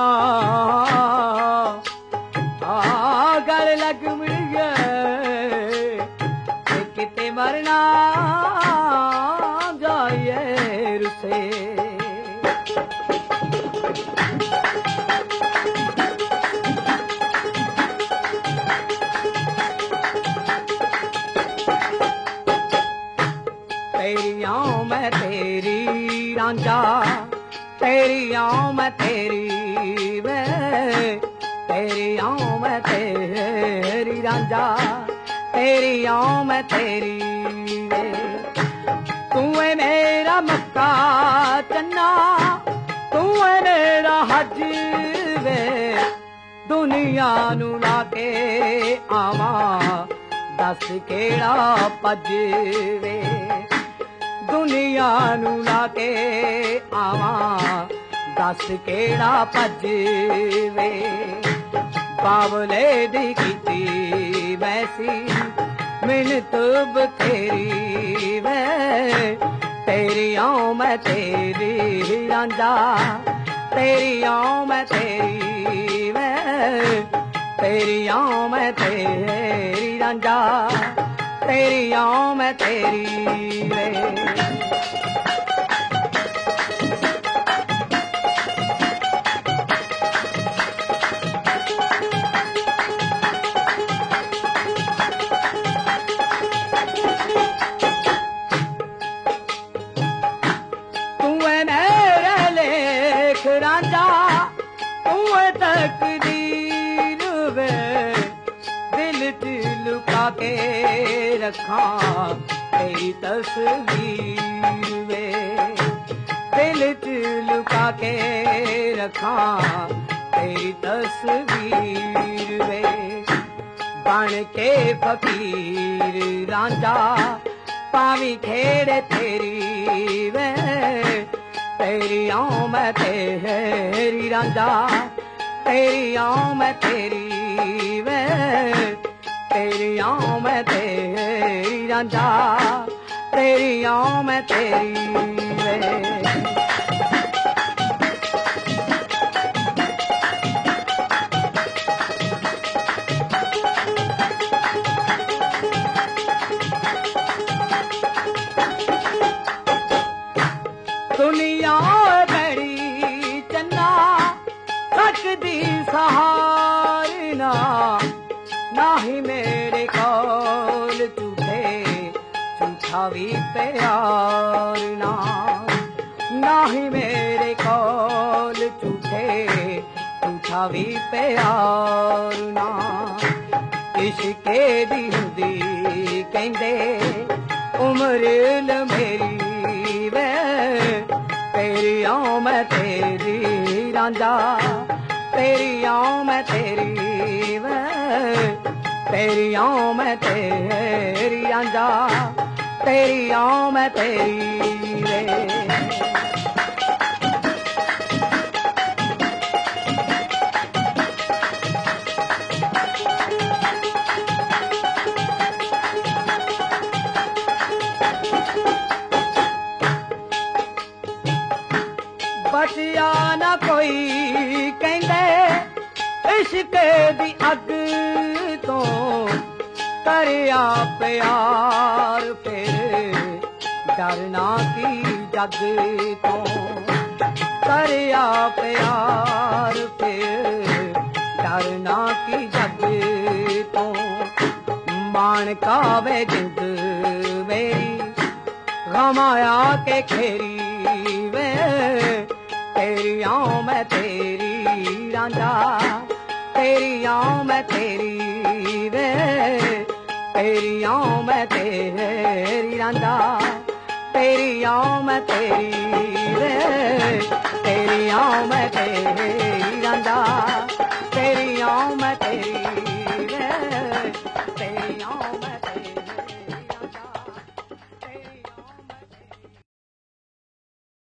गल लग मिल गए किते मरना जाइए रुसे तेरी आऊं मैं तेरी रांझा तेरी आऊं मैं तेरी वे तेरी आऊं मैं तेरी रांझा तेरी आऊं मैं तेरी वे तू है मेरा मक्का चन्ना तू है मेरा हज वे दुनिया नू लाके आवा दस केड़ा पज वे दुनिया नू लाके आवा दस केड़ा भज वे बावले दी कीती वैसी मिन्नत बथेरी वे तेरी आऊं मैं तेरी रांझा तेरी आऊं मैं तेरी वे तेरी आऊं मैं तेरी रांझा तेरी आऊं मैं तेरी वे रांझा तू तकदीर वे दिल च लुका के रखा तेरी तस्वीर वे दिल च लुका के रखा तेरी तस्वीर वे बन के फकीर रांझा पावी खेड़े तेरी वे तेरी आऊं मैं तेरी रांझा तेरी आऊं मैं तेरी वे तेरी आऊं मैं तेरी रांझा तेरी आऊं मैं तेरी वे दुनिया बड़ी चन्ना थकदी सहारना नाही मेरे कौल झूठा भी प्यार नाही मेरे कौल झूठा भी प्यार इश्के दी हुंदी कहंदे उम्र मेरी वे तेरी आऊं मैं तेरी रांझा तेरी आऊं मैं तेरी वे तेरी आऊं मैं तेरी रांझा तेरी आऊं मैं तेरी वे बचिया ना कोई कहंदे इश्क दी अग तो करिया प्यार फिर डरना की जग तो करिया प्यार फिर डरना की जग तो मान का वे जिंद मेरी गमाया के खेरी वे तेरी आऊं मैं तेरी रांझा तेरी आऊं मैं तेरी वे तेरी आऊं मैं तेरी रांझा तेरी आऊं मैं तेरी वे तेरी आऊं मैं तेरी रांझा तेरी आऊं मैं